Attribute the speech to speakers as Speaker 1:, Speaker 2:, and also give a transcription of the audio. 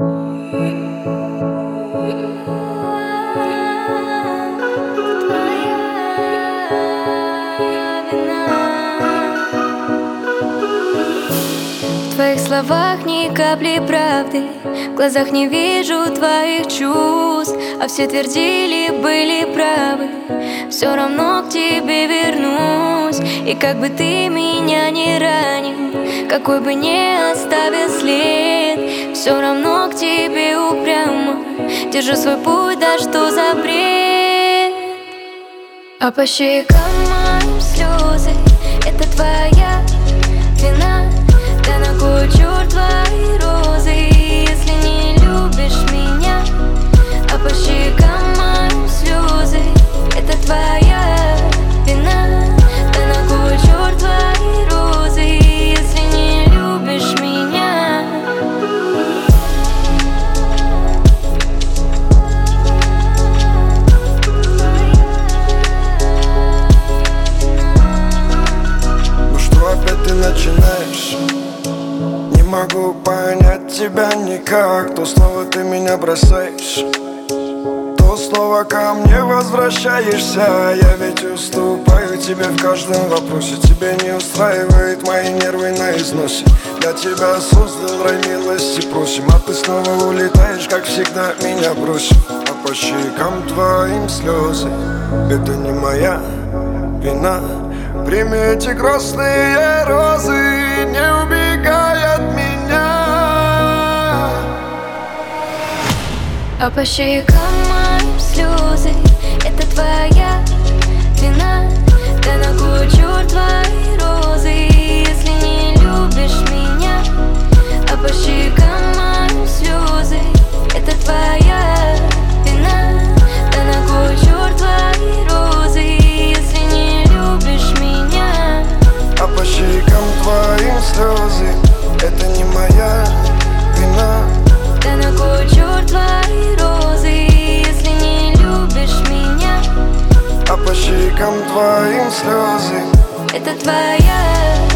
Speaker 1: В твоих словах ни капли правды, в глазах не вижу твоих чувств. А все твердили, были правы, все равно к тебе вернусь. И как бы ты меня не ранил, какой бы ни оставил след, все равно к тебе упрямо держу свой путь, да что за бред. А по щекам моим слезы, это твоя вина. Да на кой черт твои розы, если не любишь меня? А по щекам моим слезы, это твоя вина. Да на кой черт твои розы, если не любишь меня?
Speaker 2: Ну что опять ты начинаешь? Не могу понять тебя никак. То снова ты меня бросаешь, то снова ко мне возвращаешься. Я ведь уступаю тебе в каждом вопросе. Тебя не устраивает мои нервы на износе. Я тебя создал, рай милости просим. А ты снова улетаешь, как всегда меня бросив. А по щекам твоим слезы, это не моя вина. Прими эти красные розы, не убегай от меня.
Speaker 1: А по щекам моим слезы, это твоя вина. Да на кой черт твои розы, если не любишь меня? А по щекам моим слезы, это твоя вина. Да на кой черт твои розы, если не любишь меня?
Speaker 2: А по щекам твоим слезы, это не моя вина.
Speaker 1: Да на кой черт твои розы, если не любишь меня?
Speaker 2: А по щекам твоим слезы,
Speaker 1: это твоя